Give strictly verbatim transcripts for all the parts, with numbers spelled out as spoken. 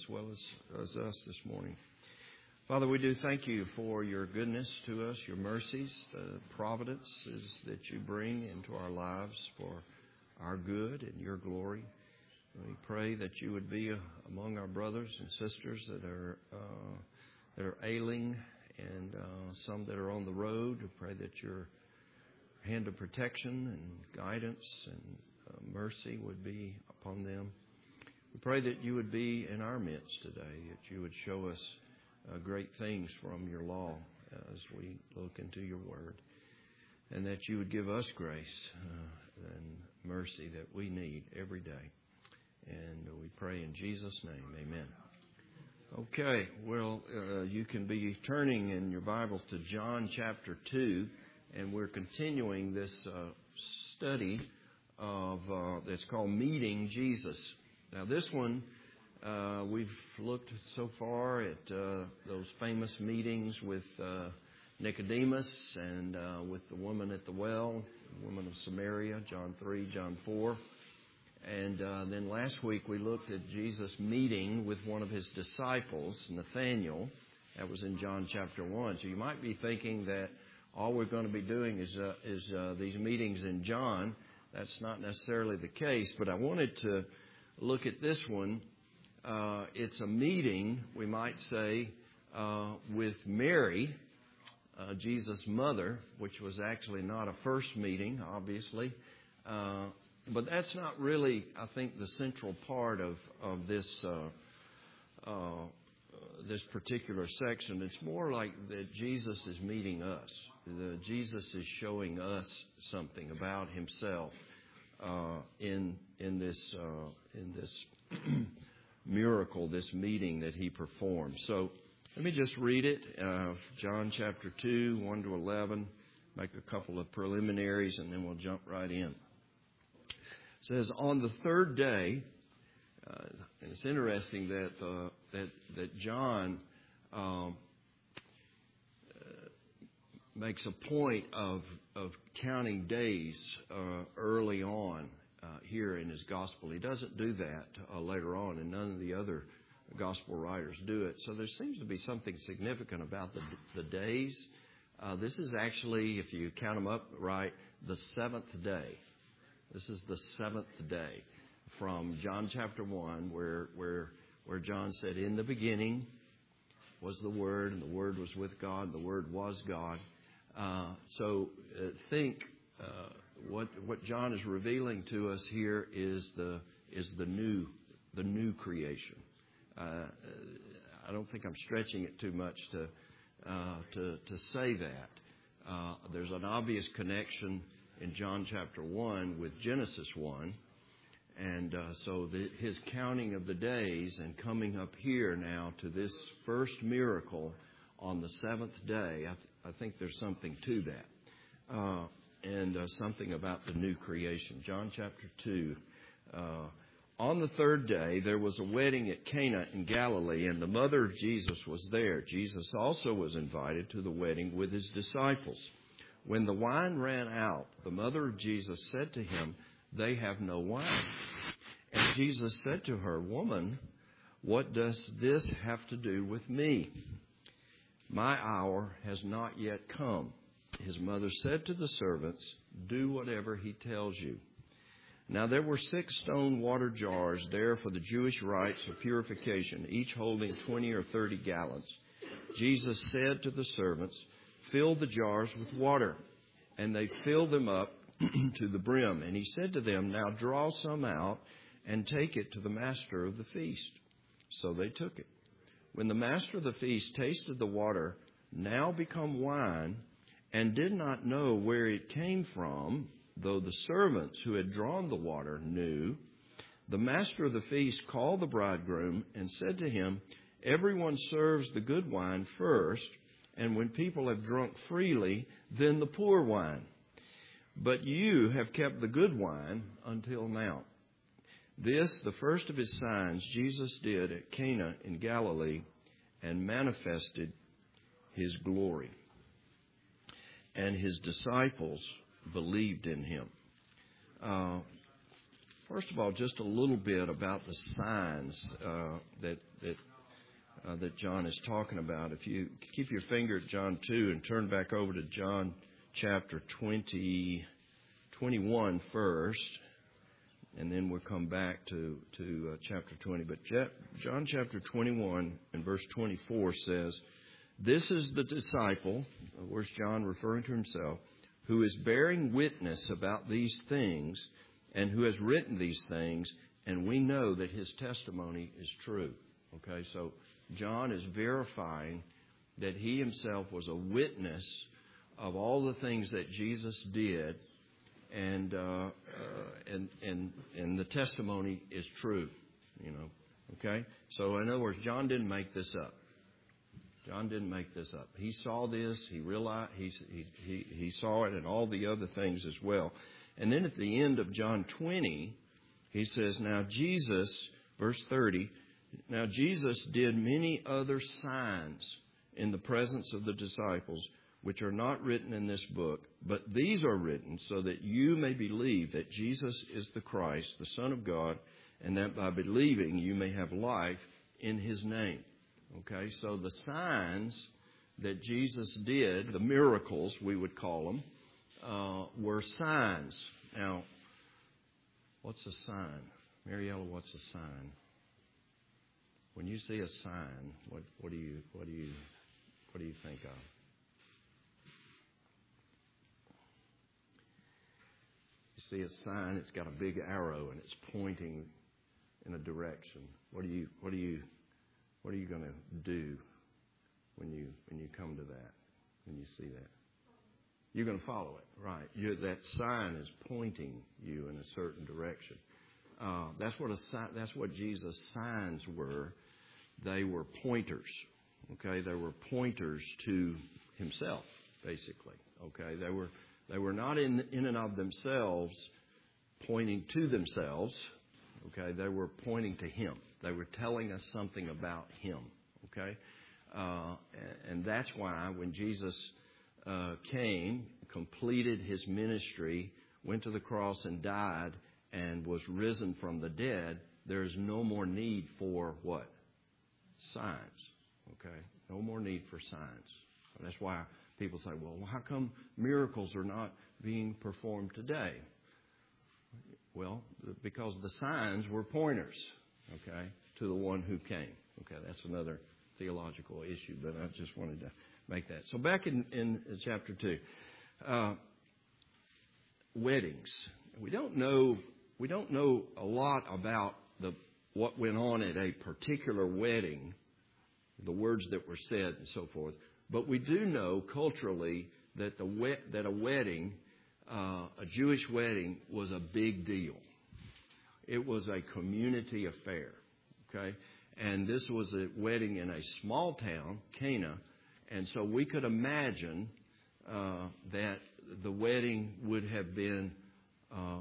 as well as, as us this morning. Father, we do thank you for your goodness to us, your mercies, the providences that you bring into our lives for our good and your glory. We pray that you would be among our brothers and sisters that are uh, that are ailing and uh, some that are on the road. We pray that your hand of protection and guidance and uh, mercy would be upon them. We pray that you would be in our midst today, that you would show us uh, great things from your law as we look into your word, and that you would give us grace uh, and mercy that we need every day. And we pray in Jesus' name, amen. Okay, well, uh, you can be turning in your Bibles to John chapter two, and we're continuing this uh, study of uh, that's called Meeting Jesus. Now, this one, uh, we've looked so far at uh, those famous meetings with uh, Nicodemus and uh, with the woman at the well, the woman of Samaria, John three, John four. And uh, then last week we looked at Jesus meeting with one of his disciples, Nathanael. That was in John chapter one. So you might be thinking that all we're going to be doing is uh, is uh, these meetings in John. That's not necessarily the case, but I wanted to look at this one. Uh, it's a meeting, we might say, uh, with Mary, uh, Jesus' mother, which was actually not a first meeting, obviously. Uh, but that's not really, I think, the central part of, of this uh, uh, this particular section. It's more like that Jesus is meeting us. The, Jesus is showing us something about himself uh, in in this uh, in this miracle, this meeting that he performed. So let me just read it. Uh, John chapter two, one to eleven. Make a couple of preliminaries, and then we'll jump right in. It says, on the third day, uh, and it's interesting that uh, that that John um, uh, makes a point of of counting days uh, early on uh, here in his gospel. He doesn't do that uh, later on, and none of the other gospel writers do it. So there seems to be something significant about the the days. Uh, this is actually, if you count them up right, the seventh day. This is the seventh day from John chapter one, where where where John said, in the beginning was the Word, and the Word was with God, and the Word was God. Uh, so uh, think uh, what what John is revealing to us here is the is the new the new creation. Uh, I don't think I'm stretching it too much to uh, to to say that. Uh, there's an obvious connection in John chapter one with Genesis one. And uh, so the, his counting of the days and coming up here now to this first miracle on the seventh day, I, th- I think there's something to that. Uh, and uh, something about the new creation. John chapter two. Uh, on the third day, there was a wedding at Cana in Galilee, and the mother of Jesus was there. Jesus also was invited to the wedding with his disciples. When the wine ran out, the mother of Jesus said to him, they have no wine. And Jesus said to her, woman, what does this have to do with me? My hour has not yet come. His mother said to the servants, do whatever he tells you. Now there were six stone water jars there for the Jewish rites of purification, each holding twenty or thirty gallons. Jesus said to the servants, fill the jars with water. And they filled them up to the brim. And he said to them, now draw some out and take it to the master of the feast. So they took it. When the master of the feast tasted the water, now become wine, and did not know where it came from, though the servants who had drawn the water knew, the master of the feast called the bridegroom and said to him, everyone serves the good wine first, and when people have drunk freely, then the poor wine. But you have kept the good wine until now. This, the first of his signs, Jesus did at Cana in Galilee, and manifested his glory. And his disciples believed in him. Uh, first of all, just a little bit about the signs uh, that that uh, that John is talking about. If you keep your finger at John two and turn back over to John chapter twenty, twenty-one first, and then we'll come back to, to uh, chapter twenty. But John chapter twenty-one and verse twenty-four says, "This is the disciple," where's John referring to himself, "who is bearing witness about these things and who has written these things, and we know that his testimony is true." Okay, so John is verifying that he himself was a witness of all the things that Jesus did, and uh, uh, and and and the testimony is true. You know, okay. So in other words, John didn't make this up. John didn't make this up. He saw this. He realized he he he, he saw it, and all the other things as well. And then at the end of John twenty, he says, "Now Jesus," verse thirty. "Now Jesus did many other signs in the presence of the disciples, which are not written in this book, but these are written so that you may believe that Jesus is the Christ, the Son of God, and that by believing you may have life in his name." Okay, so the signs that Jesus did, the miracles we would call them, uh, were signs. Now, what's a sign? Mariella, what's a sign? When you see a sign, what, what do you what do you what do you think of? You see a sign, it's got a big arrow and it's pointing in a direction. What do you what do you what are you going to do when you when you come to that, when you see that? You're going to follow it, right? You're, that sign is pointing you in a certain direction. Uh, that's what a that's what Jesus' signs were. They were pointers. Okay, they were pointers to himself, basically. Okay, they were they were not in in and of themselves pointing to themselves. Okay, they were pointing to him. They were telling us something about him. Okay, uh, and that's why when Jesus uh, came, completed his ministry, went to the cross and died, and was risen from the dead, there is no more need for what? Signs. Okay? No more need for signs. And that's why people say, well, how come miracles are not being performed today? Well, because the signs were pointers, okay, to the one who came. Okay, that's another theological issue, but I just wanted to make that. So back in, in chapter two, uh, weddings. We don't know we don't know a lot about the what went on at a particular wedding, the words that were said and so forth. But we do know culturally that the wed- that a wedding, uh, a Jewish wedding, was a big deal. It was a community affair. Okay, and this was a wedding in a small town, Cana, and so we could imagine uh, that the wedding would have been uh,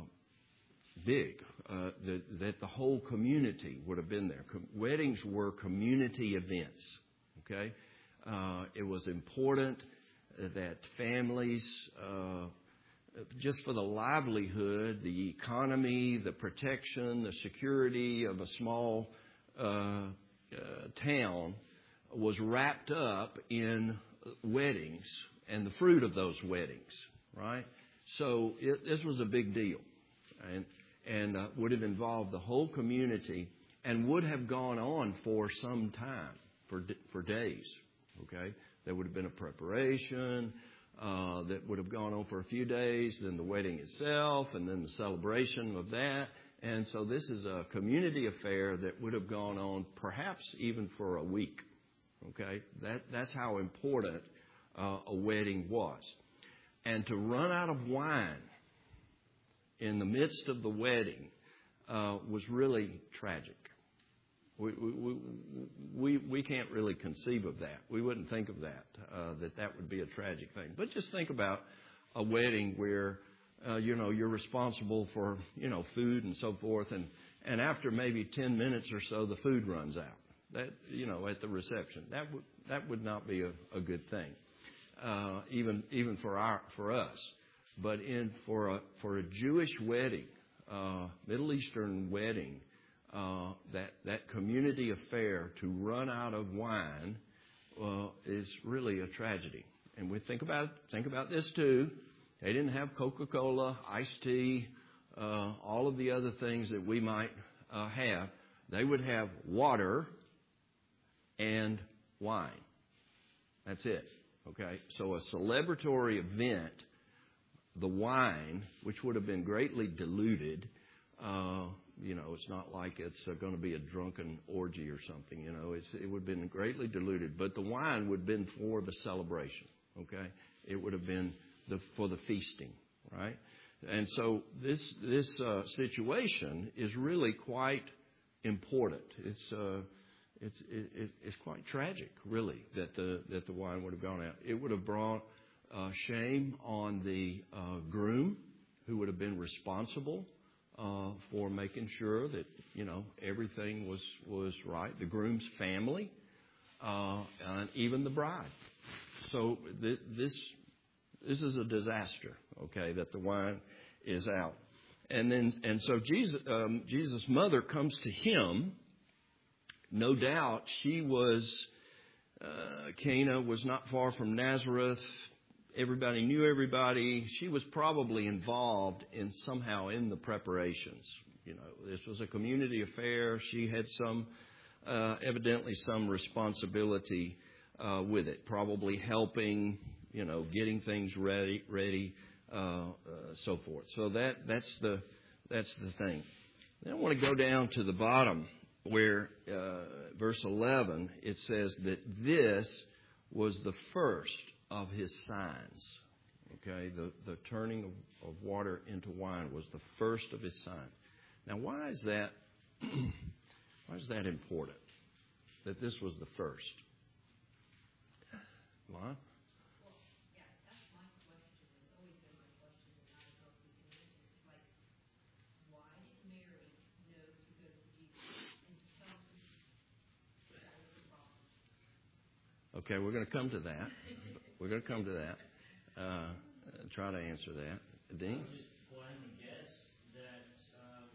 big, uh, that, that the whole community would have been there. Com- weddings were community events, okay? Uh, it was important that families, uh, just for the livelihood, the economy, the protection, the security of a small uh, uh, town was wrapped up in weddings and the fruit of those weddings, right? So it, this was a big deal, and and uh, would have involved the whole community and would have gone on for some time, for for days. Okay, there would have been a preparation uh, that would have gone on for a few days, then the wedding itself, and then the celebration of that. And so this is a community affair that would have gone on perhaps even for a week. Okay, that that's how important uh, a wedding was. And to run out of wine in the midst of the wedding uh, was really tragic. We, we we we can't really conceive of that. We wouldn't think of that, uh, that that would be a tragic thing. But just think about a wedding where, uh, you know, you're responsible for, you know, food and so forth. And, and after maybe ten minutes or so, the food runs out. That, you know, at the reception. That would, that would not be a, a good thing, uh, even even for our for us. But in for a for a Jewish wedding, uh, Middle Eastern wedding, uh, that that community affair to run out of wine uh, is really a tragedy. And we think about think about this too. They didn't have Coca-Cola, iced tea, uh, all of the other things that we might uh, have. They would have water and wine. That's it. Okay? So a celebratory event, the wine, which would have been greatly diluted, uh, you know, it's not like it's uh, going to be a drunken orgy or something, you know. It's, it would have been greatly diluted. But the wine would have been for the celebration, okay? It would have been the, for the feasting, right? And so this this uh, situation is really quite important. It's uh, it's it, it's quite tragic, really, that the that the wine would have gone out. It would have brought uh, shame on the uh, groom, who would have been responsible uh, for making sure that you know everything was was right. The groom's family, uh, and even the bride. So th- this this is a disaster. Okay, that the wine is out, and then and so Jesus um, Jesus' mother comes to him. No doubt she was, uh, Cana was not far from Nazareth. Everybody knew everybody. She was probably involved in somehow in the preparations. You know, this was a community affair. She had some, uh, evidently some responsibility uh, with it, probably helping, you know, getting things ready, ready, uh, uh, so forth. So that that's the that's the thing. Then I want to go down to the bottom, where uh, verse eleven, it says that this was the first of his signs. Okay, the, the turning of, of water into wine was the first of his signs. Now, why is that? Why is that important? That this was the first? Lon? Okay, we're going to come to that. We're going to come to that. Uh, try to answer that. Dean? I just wanted to guess that, um,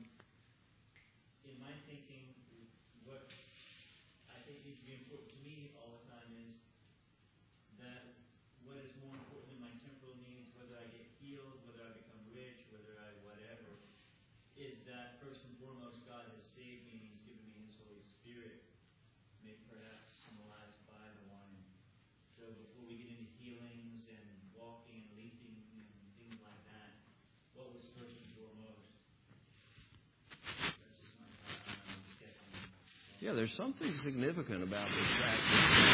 in my thinking, what I think needs to be important to me all the time is that what is more important than my temporal needs, whether I get healed, whether I become rich, whether I whatever, is that first and foremost, God has saved me and He's given me His Holy Spirit, maybe perhaps symbolized by the wine. So before we get into healings and walking and leaping and things like that, what was first and foremost? That's just my thought. I'm sketching. Yeah, there's something significant about the fact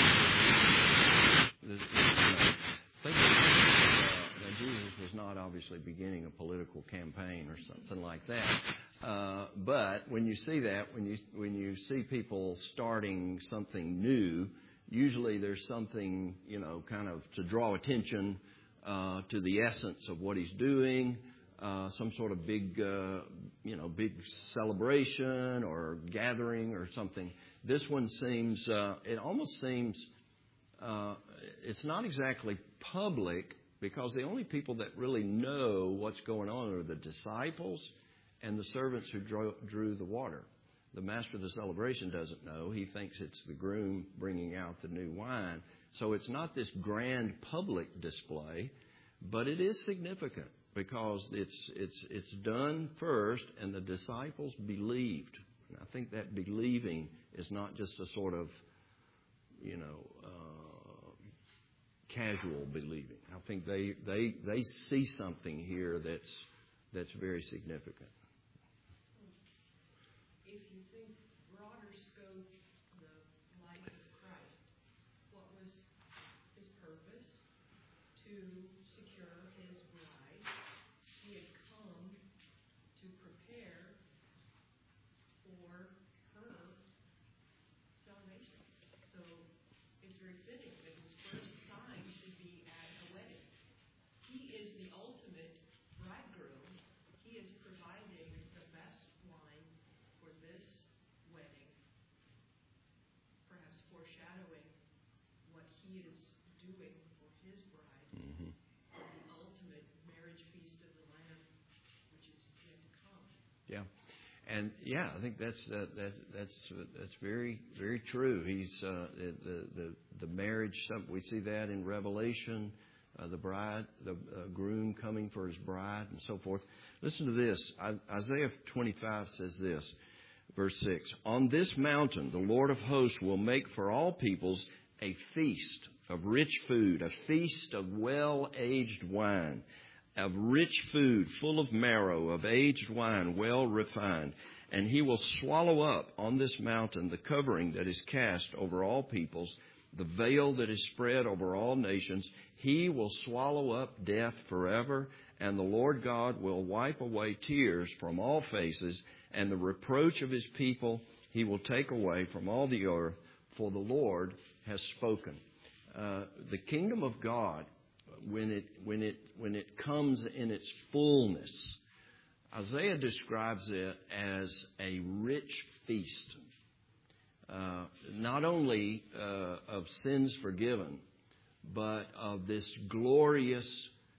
that this, you know, think of, uh, that Jesus was not obviously beginning a political campaign or something like that. Uh, but when you see that, when you when you see people starting something new, usually there's something, you know, kind of to draw attention uh, to the essence of what he's doing, uh, some sort of big, uh, you know, big celebration or gathering or something. This one seems, uh, it almost seems, uh, it's not exactly public, because the only people that really know what's going on are the disciples and the servants who drew, drew the water. The master of the celebration doesn't know. He thinks it's the groom bringing out the new wine. So it's not this grand public display, but it is significant because it's it's it's done first, and the disciples believed. And I think that believing is not just a sort of, you know, uh, casual believing. I think they they they see something here that's that's very significant. If you think broader scope, the life of Christ, what was his purpose? To secure his bride. He had come to prepare for her salvation. So it's very fitting that his first sign should be at a wedding. He is the ultimate bridegroom. He is providing the best wine for this wedding, perhaps foreshadowing what he is doing for his bride, Mm-hmm. the ultimate marriage feast of the Lamb, which is yet to come. Yeah. And yeah, I think that's uh, that's that's uh, that's very very true. He's uh, the the the marriage. We see that in Revelation, uh, the bride, the uh, groom coming for his bride, and so forth. Listen to this. Isaiah twenty-five says this, verse six: On this mountain, the Lord of hosts will make for all peoples a feast of rich food, a feast of well-aged wine, of rich food full of marrow, of aged wine well refined. And he will swallow up on this mountain the covering that is cast over all peoples, the veil that is spread over all nations. He will swallow up death forever, and the Lord God will wipe away tears from all faces, and the reproach of his people he will take away from all the earth, for the Lord has spoken. Uh, the kingdom of God, When it when it when it comes in its fullness, Isaiah describes it as a rich feast, uh, not only uh, of sins forgiven, but of this glorious,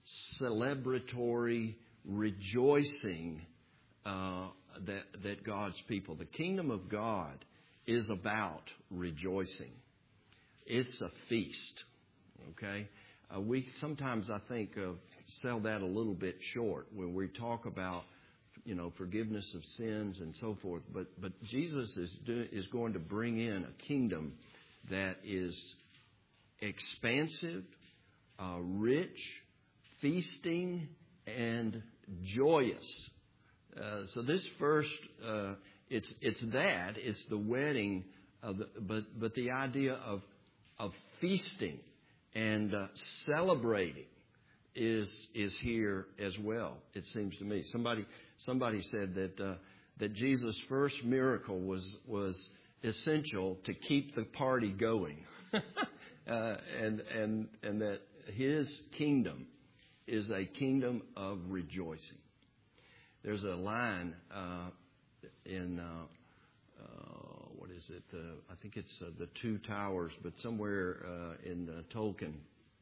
celebratory rejoicing uh, that that God's people. The kingdom of God is about rejoicing. It's a feast. Okay. Uh, we sometimes, I think, uh, sell that a little bit short when we talk about, you know, forgiveness of sins and so forth. But but Jesus is do, is going to bring in a kingdom that is expansive, uh, rich, feasting, and joyous. Uh, so this first, uh, it's it's that it's the wedding of the, but but the idea of of feasting and uh, celebrating is is here as well. It seems to me. Somebody somebody said that uh, that Jesus' first miracle was was essential to keep the party going, uh, and and and that his kingdom is a kingdom of rejoicing. There's a line uh, in. Uh, Uh, what is it? Uh, I think it's uh, the Two Towers, but somewhere uh, in uh, Tolkien,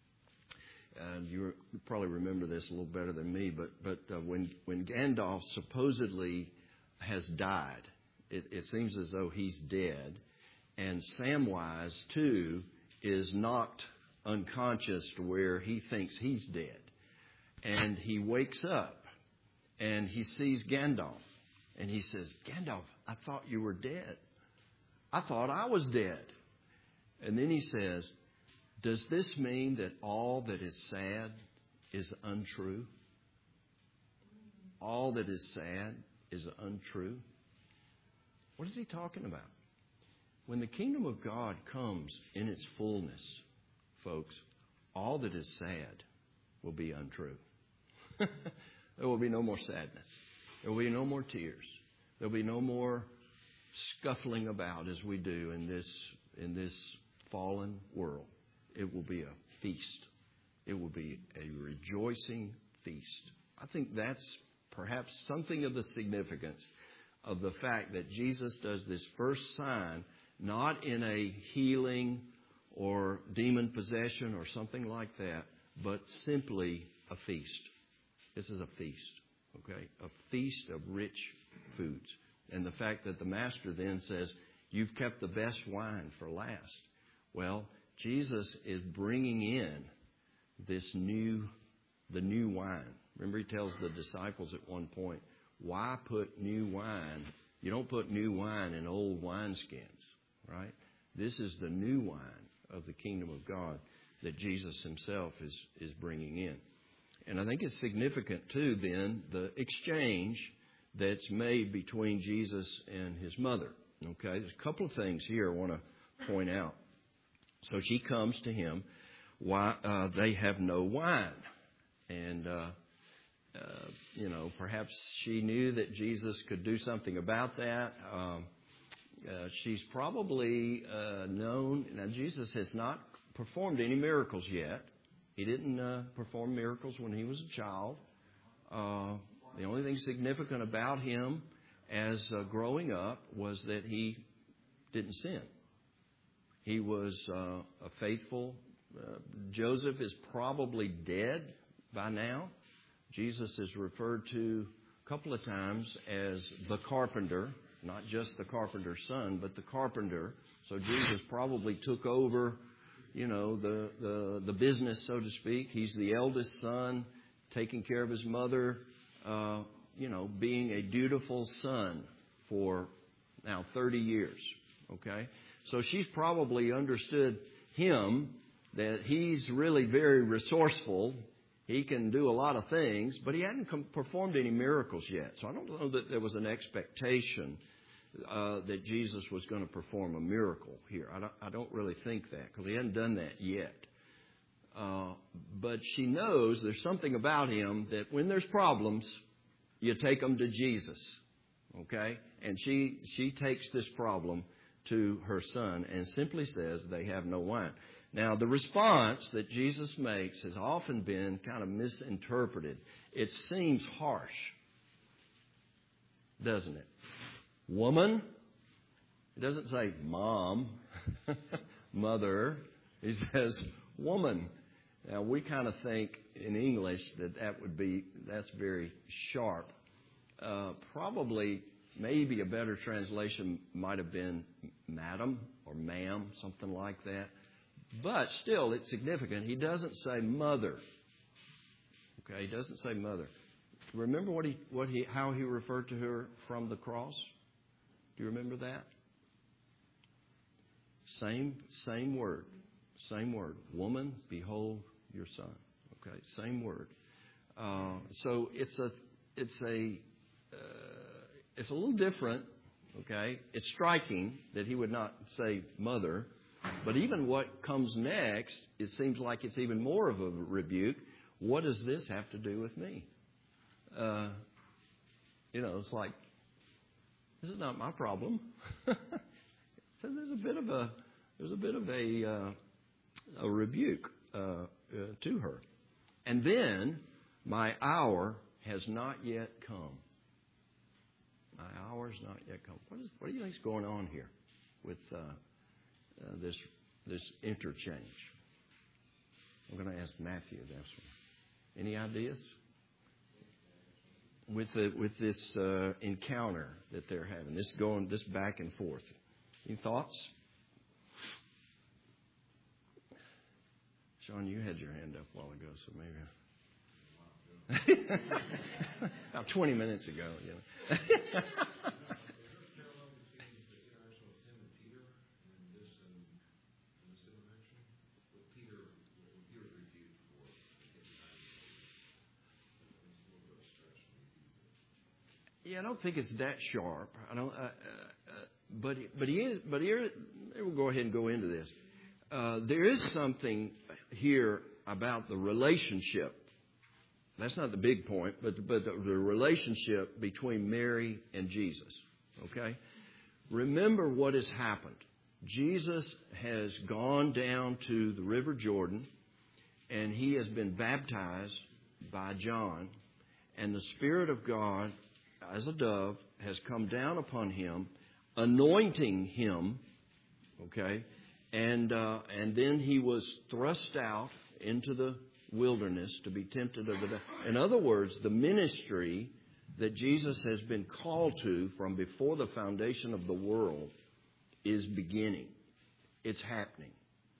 and you probably remember this a little better than me. But but uh, when when Gandalf supposedly has died, it, it seems as though he's dead, and Samwise too is knocked unconscious to where he thinks he's dead, and he wakes up and he sees Gandalf, and he says, "Gandalf, I thought you were dead. I thought I was dead." And then he says, "Does this mean that all that is sad is untrue? All that is sad is untrue?" What is he talking about? When the kingdom of God comes in its fullness, folks, all that is sad will be untrue. There will be no more sadness. There will be no more tears. There'll be no more scuffling about as we do in this in this fallen world. It will be a feast. It will be a rejoicing feast. I think that's perhaps something of the significance of the fact that Jesus does this first sign not in a healing or demon possession or something like that, but simply a feast. This is a feast, okay? A feast of rich foods. And the fact that the master then says, "You've kept the best wine for last." Well, Jesus is bringing in this new, the new wine. Remember, he tells the disciples at one point, "Why put new wine? You don't put new wine in old wineskins, right? This is the new wine of the kingdom of God that Jesus himself is, is bringing in." And I think it's significant, too, then, the exchange that's made between Jesus and his mother. Okay, there's a couple of things here I want to point out. So she comes to him. Why uh, they have no wine, and uh, uh, you know, perhaps she knew that Jesus could do something about that. Um, uh, she's probably uh, known. Now, Jesus has not performed any miracles yet. He didn't uh, perform miracles when he was a child. Uh, The only thing significant about him as uh, growing up was that he didn't sin. He was uh, a faithful. Uh, Joseph is probably dead by now. Jesus is referred to a couple of times as the carpenter, not just the carpenter's son, but the carpenter. So Jesus probably took over, you know, the, the, the business, so to speak. He's the eldest son, taking care of his mother, uh, you know, being a dutiful son for now thirty years. Okay? So she's probably understood him, that he's really very resourceful. He can do a lot of things, but he hadn't com- performed any miracles yet. So I don't know that there was an expectation uh, that Jesus was going to perform a miracle here. I don't, I don't really think that, because he hadn't done that yet. Uh, but she knows there's something about him that when there's problems, you take them to Jesus. Okay? And she she takes this problem to her son and simply says they have no wine. Now, the response that Jesus makes has often been kind of misinterpreted. It seems harsh, doesn't it? Woman. It doesn't say mom, mother. He says woman. Now, we kind of think in English that that would be, that's very sharp. Uh, probably, maybe a better translation might have been madam or ma'am, something like that. But still, it's significant. He doesn't say mother. Okay, he doesn't say mother. Remember what he, what he, how he referred to her from the cross? Do you remember that? Same, same word, same word. Woman, behold your son. Okay, same word. Uh, so it's a, it's a, uh, it's a little different. Okay, it's striking that he would not say mother. But even what comes next, it seems like it's even more of a rebuke. What does this have to do with me? Uh, you know, it's like, this is not my problem. So there's a bit of a there's a bit of a uh, a rebuke uh, uh, to her. And then, my hour has not yet come. My hour has not yet come. What is what do you think is going on here with? Uh, Uh, this this interchange? I'm going to ask Matthew this one. Any ideas with the, with this uh, encounter that they're having? This going this back and forth. Any thoughts? Sean, you had your hand up a while ago, so maybe about twenty minutes ago. You know. Yeah, I don't think it's that sharp. I don't, uh, uh, but but he is. But here, we'll go ahead and go into this. Uh, there is something here about the relationship. That's not the big point, but but the, the relationship between Mary and Jesus. Okay, remember what has happened. Jesus has gone down to the River Jordan, and he has been baptized by John, and the Spirit of God, as a dove, has come down upon him, anointing him, okay, and uh, and then he was thrust out into the wilderness to be tempted of the devil. In other words, the ministry that Jesus has been called to from before the foundation of the world is beginning. It's happening.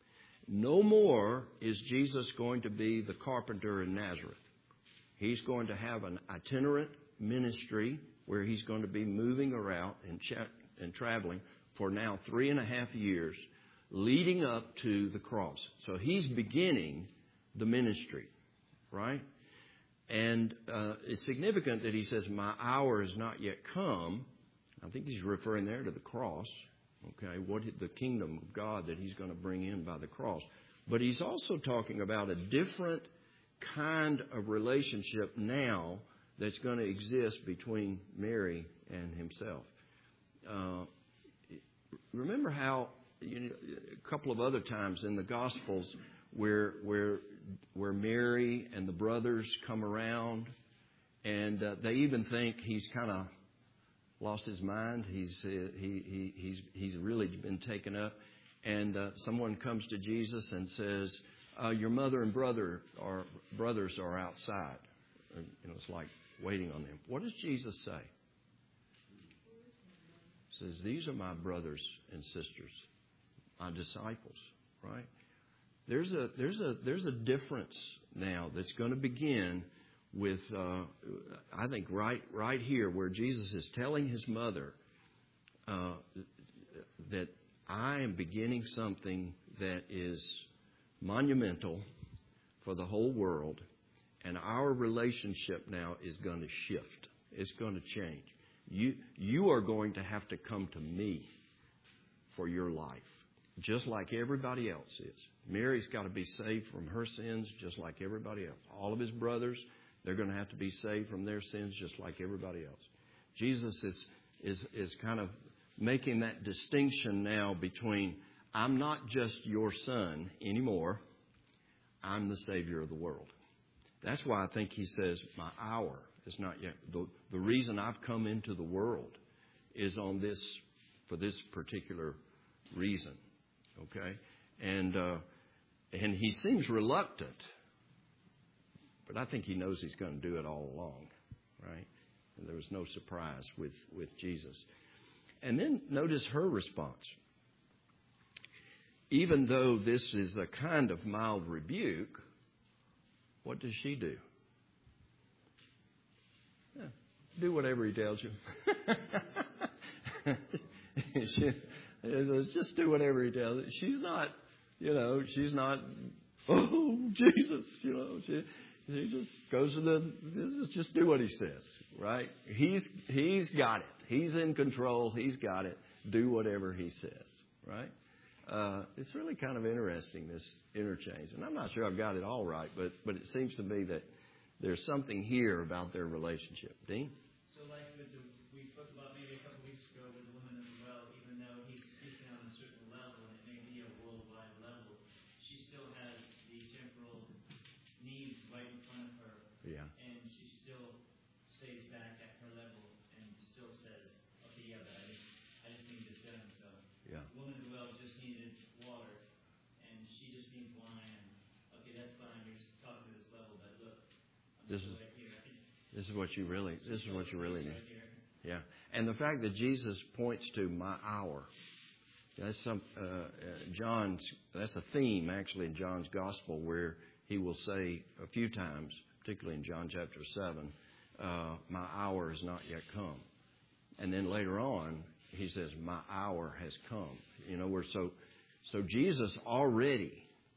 No more is Jesus going to be the carpenter in Nazareth. He's going to have an itinerant ministry where he's going to be moving around and, ch- and traveling for now three and a half years leading up to the cross. So he's beginning the ministry, right? And uh, it's significant that he says, my hour has not yet come. I think he's referring there to the cross, okay, what the kingdom of God that he's going to bring in by the cross. But he's also talking about a different kind of relationship now that's going to exist between Mary and himself. Uh, remember how you know, a couple of other times in the Gospels where where where Mary and the brothers come around, and uh, they even think he's kind of lost his mind. He's uh, he he he's he's really been taken up, and uh, someone comes to Jesus and says, uh, "Your mother and brother or brothers are outside." You know, it's like, waiting on them. What does Jesus say? He says, these are my brothers and sisters, my disciples, right? There's a there's a there's a difference now that's going to begin with uh, I think right right here where Jesus is telling his mother uh, that I am beginning something that is monumental for the whole world, and our relationship now is going to shift. It's going to change. You you are going to have to come to me for your life, just like everybody else is. Mary's got to be saved from her sins just like everybody else. All of his brothers, they're going to have to be saved from their sins just like everybody else. Jesus is is is kind of making that distinction now between I'm not just your son anymore. I'm the Savior of the world. That's why I think he says my hour is not yet. The, the reason I've come into the world is on this, for this particular reason. Okay? And, uh, and he seems reluctant. But I think he knows he's going to do it all along. Right? And there was no surprise with, with Jesus. And then notice her response. Even though this is a kind of mild rebuke, what does she do? Yeah, do whatever he tells you. she, just do whatever he tells you. She's not, you know, she's not, oh, Jesus, you know. She, she just goes to the, just do what he says, right? He's He's got it. He's in control. He's got it. Do whatever he says, right? Uh, it's really kind of interesting, this interchange. And I'm not sure I've got it all right, but, but it seems to me that there's something here about their relationship. Dean? So like with the, we spoke about maybe a couple weeks ago with the woman as well, even though he's speaking on a certain level, and it may be a worldwide level, she still has the temporal needs right in front of her. Yeah. And she still stays back at her level and still says, okay, yeah, but I just, I just need this done. So Yeah. the woman at the well just needed water, and she just needs wine. And, okay, that's fine. You're talking to this level, but look, I'm This still is- right here. This is what you really, this is what you really need. Right here. Yeah. And the fact that Jesus points to my hour, that's some, uh, uh, John's, that's a theme actually in John's gospel where he will say a few times, particularly in John chapter seven, uh, my hour has not yet come. And then later on, he says, my hour has come. You know, we're so, so Jesus already,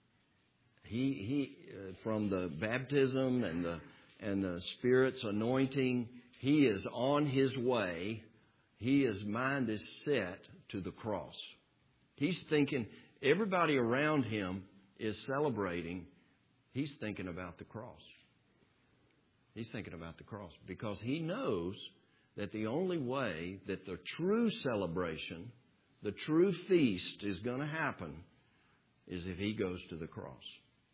he, he, uh, from the baptism and the, and the Spirit's anointing, he is on his way. He, his mind is set to the cross. He's thinking, everybody around him is celebrating. He's thinking about the cross. He's thinking about the cross because he knows that the only way that the true celebration, the true feast is going to happen is if he goes to the cross.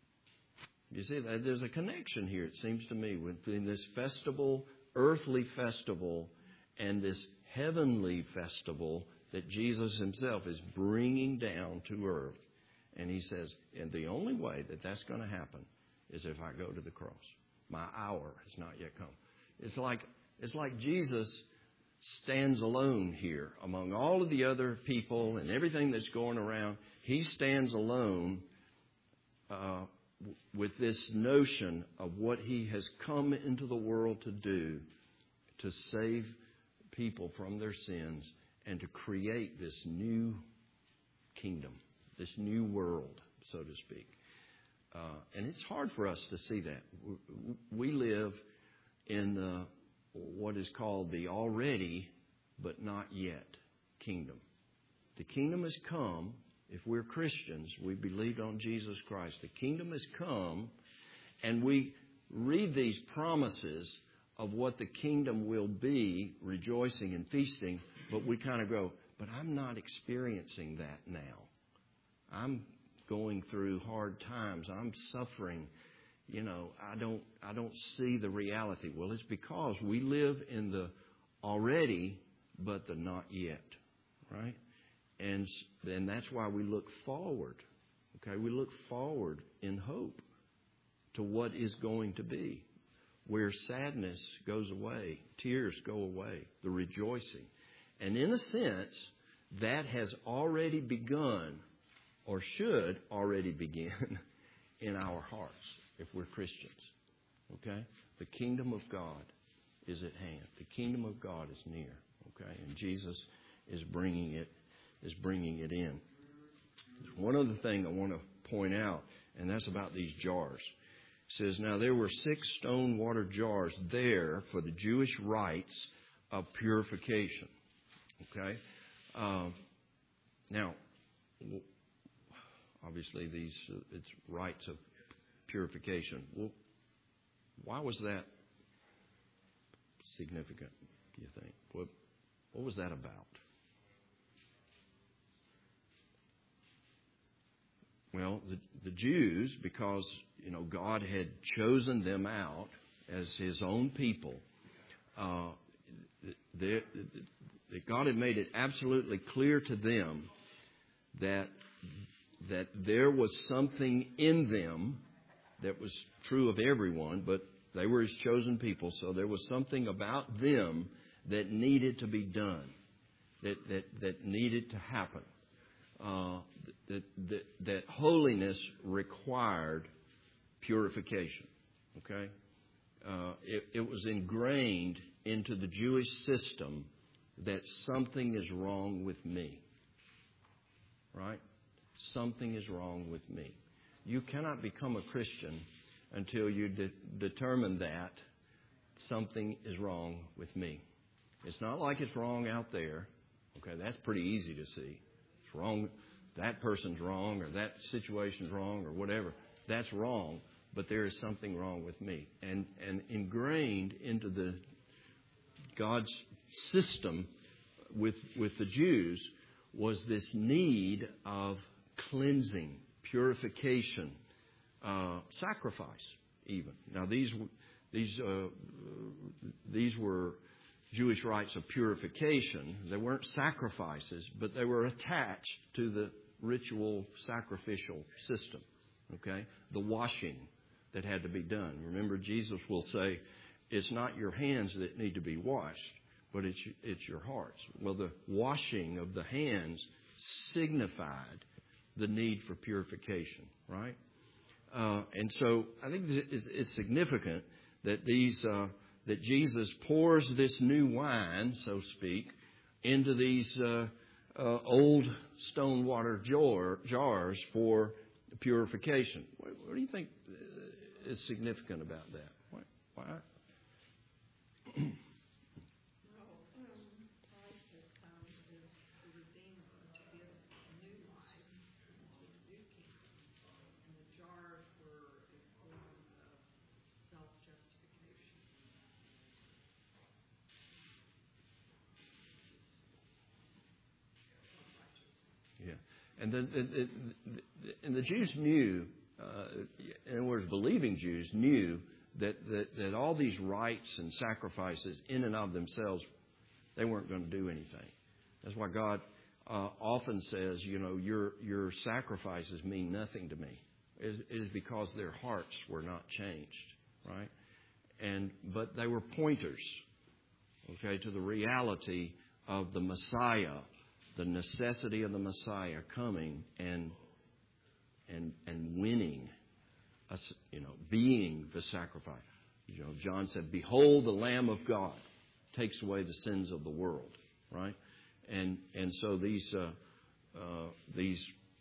You see, there's a connection here, it seems to me, between this festival, earthly festival, and this heavenly festival that Jesus himself is bringing down to earth. And he says, and the only way that that's going to happen is if I go to the cross. My hour has not yet come. It's like It's like Jesus stands alone here among all of the other people and everything that's going around. He stands alone uh, with this notion of what he has come into the world to do, to save people from their sins and to create this new kingdom, this new world, so to speak. Uh, and it's hard for us to see that. We live in the what is called the already but not yet kingdom. The kingdom has come. If we're Christians, we believed on Jesus Christ. The kingdom has come, and we read these promises of what the kingdom will be, rejoicing and feasting, but we kind of go, but I'm not experiencing that now. I'm going through hard times. I'm suffering. You know, I don't I don't see the reality. Well, it's because we live in the already, but the not yet, right? And then that's why we look forward, okay? We look forward in hope to what is going to be. where sadness goes away, tears go away, the rejoicing. And in a sense, that has already begun, or should already begin, in our hearts if we're Christians. Okay? The kingdom of God is at hand. The kingdom of God is near. Okay? And Jesus is bringing it, is bringing it in. One other thing I want to point out, and that's about these jars. It says, now there were six stone water jars there for the Jewish rites of purification. Okay? Um, now, obviously these, uh, it's rites of purification. Well, why was that significant, do you think? What, what was that about? Well, the, the Jews, because, you know, God had chosen them out as His own people, uh, they, they, God had made it absolutely clear to them that that there was something in them that was true of everyone, but they were His chosen people, so there was something about them that needed to be done, that that, that needed to happen. Uh, that, that that holiness required purification. Okay, uh, it, it was ingrained into the Jewish system that something is wrong with me. Right? Something is wrong with me. You cannot become a Christian until you de- determine that something is wrong with me. It's not like it's wrong out there. Okay, that's pretty easy to see. It's wrong. That person's wrong, or that situation's wrong, or whatever. That's wrong, but there is something wrong with me. And and ingrained into the God's system with with the Jews was this need of cleansing, purification, uh, sacrifice, even. Now these these uh, these were Jewish rites of purification. They weren't sacrifices, but they were attached to the ritual sacrificial system. Okay, the washing that had to be done. Remember, Jesus will say, "It's not your hands that need to be washed, but it's it's your hearts." Well, the washing of the hands signified the need for purification, right? Uh, and so I think it's, it's significant that these uh, that Jesus pours this new wine, so to speak, into these uh, uh, old stone water jar, jars for purification. What, what do you think is significant about that? Why? why? And the, the, the, and the Jews knew, uh, in other words, believing Jews knew that, that, that all these rites and sacrifices in and of themselves, they weren't going to do anything. That's why God uh, often says, you know, your your sacrifices mean nothing to me. It, it is because their hearts were not changed, right? And but they were pointers, okay, to the reality of the Messiah. The necessity of the Messiah coming and and and winning, us, you know, being the sacrifice. You know, John said, "Behold, the Lamb of God takes away the sins of the world." Right, and and so these uh, uh, these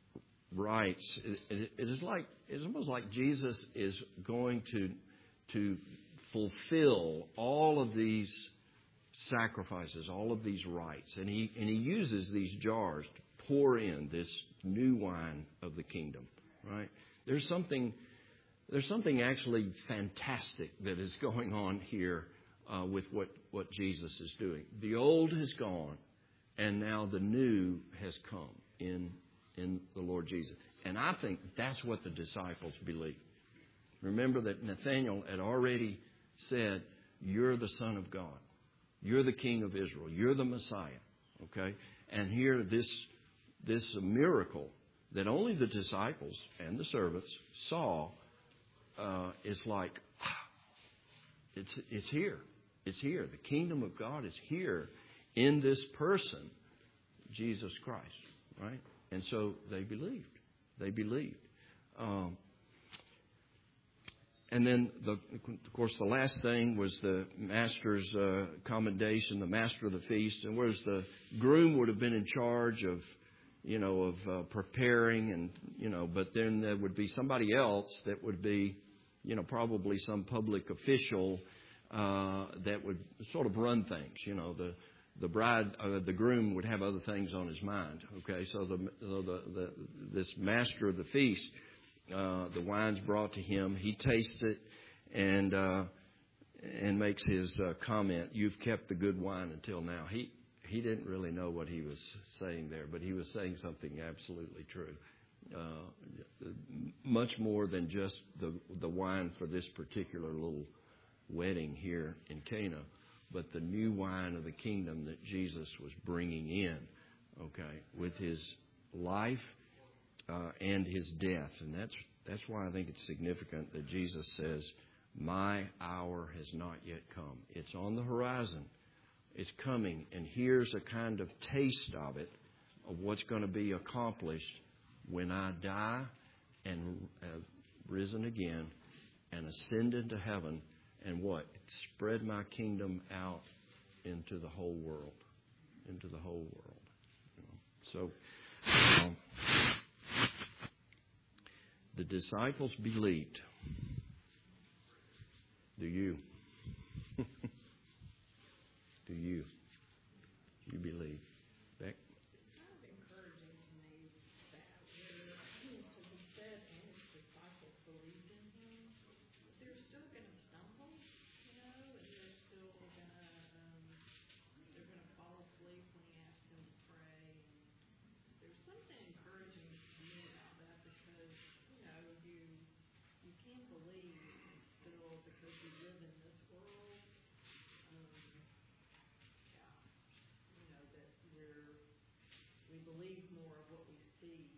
rites, it, it is like it's almost like Jesus is going to to fulfill all of these sacrifices, all of these rites, and he and he uses these jars to pour in this new wine of the kingdom. Right? There's something, there's something actually fantastic that is going on here uh, with what what Jesus is doing. The old has gone, and now the new has come in in the Lord Jesus. And I think that's what the disciples believed. Remember that Nathanael had already said, "You're the Son of God. You're the King of Israel. You're the Messiah." Okay? And here this this miracle that only the disciples and the servants saw uh, is like, it's it's here. It's here. The kingdom of God is here in this person, Jesus Christ, right? And so they believed. They believed. Um, and then, the, of course, the last thing was the master's uh, commendation, the master of the feast. And whereas the groom would have been in charge of, you know, of uh, preparing and, you know, but then there would be somebody else that would be, you know, probably some public official uh, that would sort of run things. You know, the the bride, uh, the groom would have other things on his mind. Okay, so the so the, the this master of the feast, uh, the wine's brought to him. He tastes it and uh, and makes his uh, comment. You've kept the good wine until now. He he didn't really know what he was saying there, but he was saying something absolutely true. Uh, much more than just the the wine for this particular little wedding here in Cana, but the new wine of the kingdom that Jesus was bringing in, okay, with his life uh, and his death. And that's that's why I think it's significant that Jesus says, my hour has not yet come. It's on the horizon. It's coming. And here's a kind of taste of it, of what's going to be accomplished when I die and have risen again and ascend into heaven. And what? Spread my kingdom out into the whole world. Into the whole world. You know? So, um, the disciples believed. Do you? Do you? You believe? Beck? It's kind of encouraging to me that where he said and his disciples believed in him, they're still going to stumble, you know, and they're still going to um, they're going to fall asleep when he asks them to pray. And there's something encouraging to me about that because you know you you can believe still because we live in this world. Um, yeah, you know that we're we believe more of what we see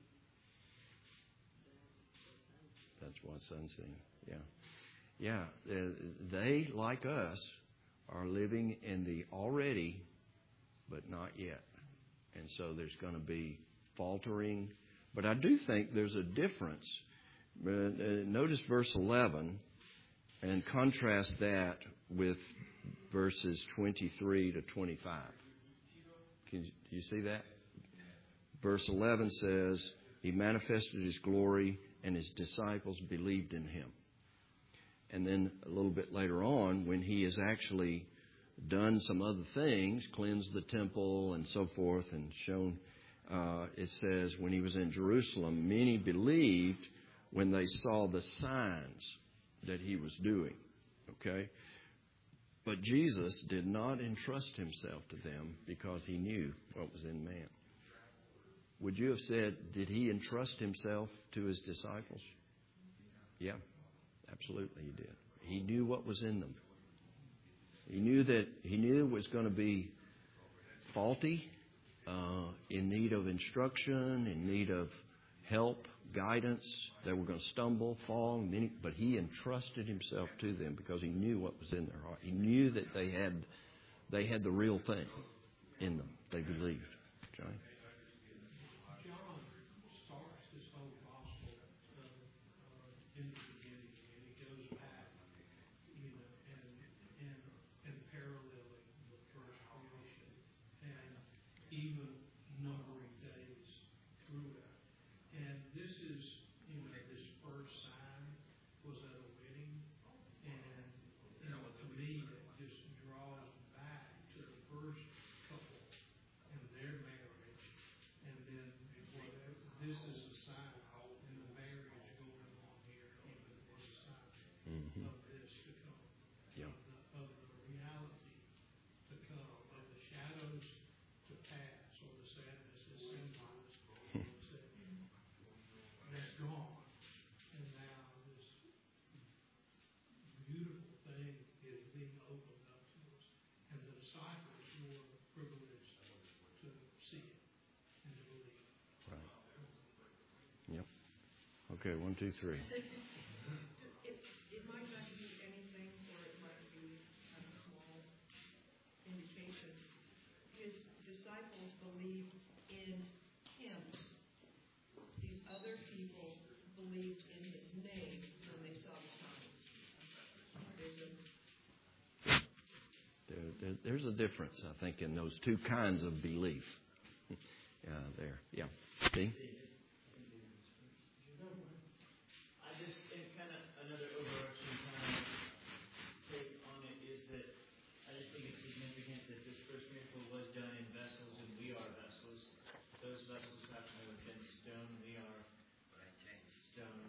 than what's unseen. That's what's unseen. Yeah. Yeah. Uh, they, like us, are living in the already, but not yet. And so there's going to be faltering. But I do think there's a difference. Uh, uh, notice verse eleven and contrast that with verses twenty-three to twenty-five. Can you, do you see that? Verse eleven says, he manifested his glory and his disciples believed in him. And then a little bit later on, when he has actually done some other things, cleansed the temple and so forth, and shown, uh, it says, when he was in Jerusalem, many believed when they saw the signs that he was doing. Okay? But Jesus did not entrust himself to them because he knew what was in man. Would you have said, did he entrust himself to his disciples? Yeah, absolutely he did. He knew what was in them. He knew that he knew it was going to be faulty, uh, in need of instruction, in need of help, guidance. They were going to stumble, fall, many, but he entrusted himself to them because he knew what was in their heart. He knew that they had they had the real thing in them. They believed. Johnny? Even numbering days through it. And this is, you know, this first sign was at a wedding. And, you know, to me, it just draws back to the first couple and their marriage. And then whatever, this is a sign in the marriage going on here, even as a sign Mm-hmm. of this to come. Yeah. Of the, of the reality to come, of the shadows to pass, or the sadness is symbolized. That's gone. And now this beautiful thing is being opened up to us. And the disciples were privileged to see it and to believe it. Right. Yep. Okay, one, two, three. It, it might not be anything, or it might be There- There's a difference, I think, in those two kinds of belief. Yeah, there. Yeah. See? I just, and kind of another overarching kind of take on it is that I just think it's significant that this first miracle was done in vessels, and we are vessels. Those vessels happen to have been stone. We are stone.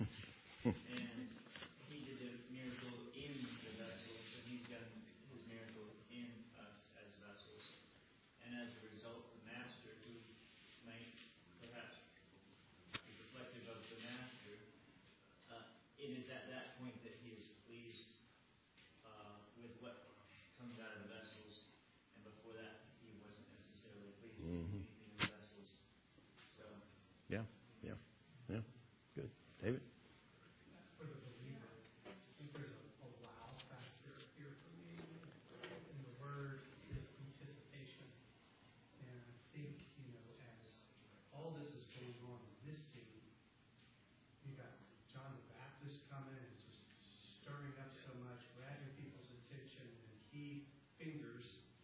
And he did a miracle in the vessels, so he's done his miracle in us as vessels. And as a result, the master, who might perhaps be reflective of the master, uh, it is at that point that he is pleased uh, with what comes out of the vessels. And before that, he wasn't necessarily pleased with Mhm. anything in the vessels. So, Yeah, yeah, yeah. Good. David? For the believer, I think there's a, a wow factor here for me. And the word is anticipation. And I think, you know, as all this is going on in this scene, you got John the Baptist coming and just stirring up so much, grabbing people's attention, and he fingers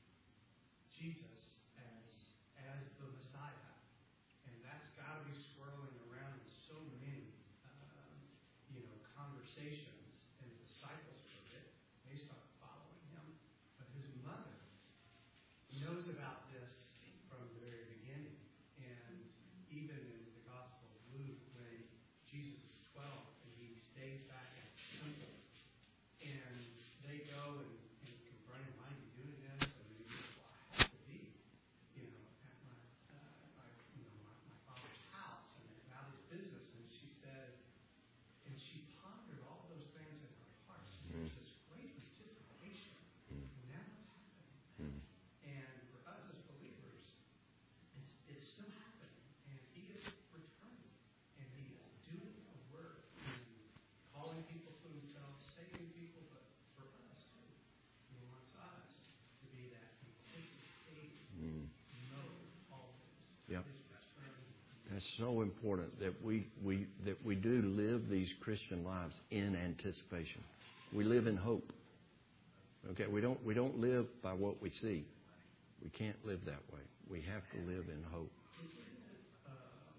Jesus as as the Messiah. And that's got to be swirling around in so many, um, you know, conversations. And the disciples heard it; they start following him. But his mother knows about this from the very beginning. And even in the Gospel of Luke, when Jesus is twelve and he stays back at the temple, and they go and, and confront him, "Why are you doing this?" And he says, "Well, I have to be, you know, at my, uh, my you know, my, my father's house and about his business." And she says, and she pondered all those things in her heart. So there's this great anticipation. And now it's happening. Mm. And for us as believers, it's, it's still happening. And he is returning. And he is doing a work in calling people to himself, saving people, but for us too. He wants us to be that anticipating Mm. mode always. Yep. His return. That's so important that we, we that we do live these Christian lives in anticipation. We live in hope. Okay, we don't we don't live by what we see. We can't live that way. We have to live in hope. Um,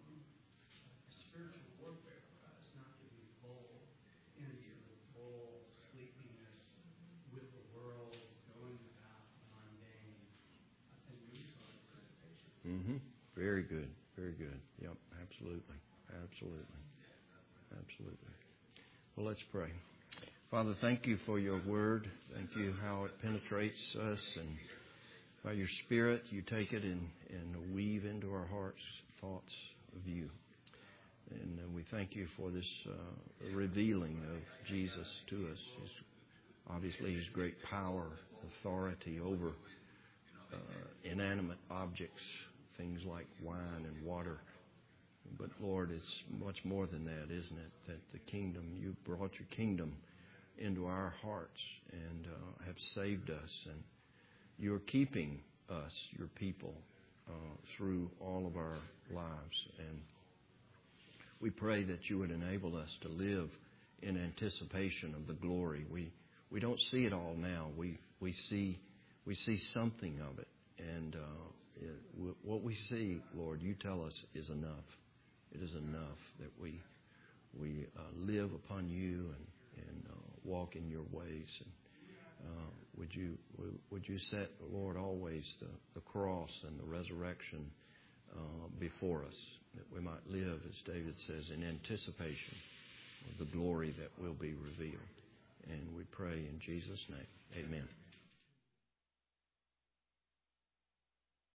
a spiritual warfare for us not to be lulled into the dull sleepiness with the world going about mundane. I think we use our anticipation. Mm-hmm. Very good. Very good. Yep. Absolutely. Absolutely. Absolutely. Well, let's pray. Father, thank you for your word. Thank you how it penetrates us, and by your Spirit you take it and, and weave into our hearts thoughts of you. And uh, we thank you for this uh, revealing of Jesus to us. His, obviously his great power, authority over uh, inanimate objects, things like wine and water. But Lord, it's much more than that, isn't it? That the kingdom, you brought your kingdom into our hearts and uh, have saved us, and you're keeping us, your people, uh, through all of our lives. And we pray that you would enable us to live in anticipation of the glory. We we don't see it all now. We we see we see something of it, and uh, it, w- what we see, Lord, you tell us is enough. It is enough that we we uh, live upon you and and uh, walk in your ways. And uh, would you would you set, Lord, always the, the cross and the resurrection uh, before us, that we might live, as David says, in anticipation of the glory that will be revealed. And we pray in Jesus' name. Amen.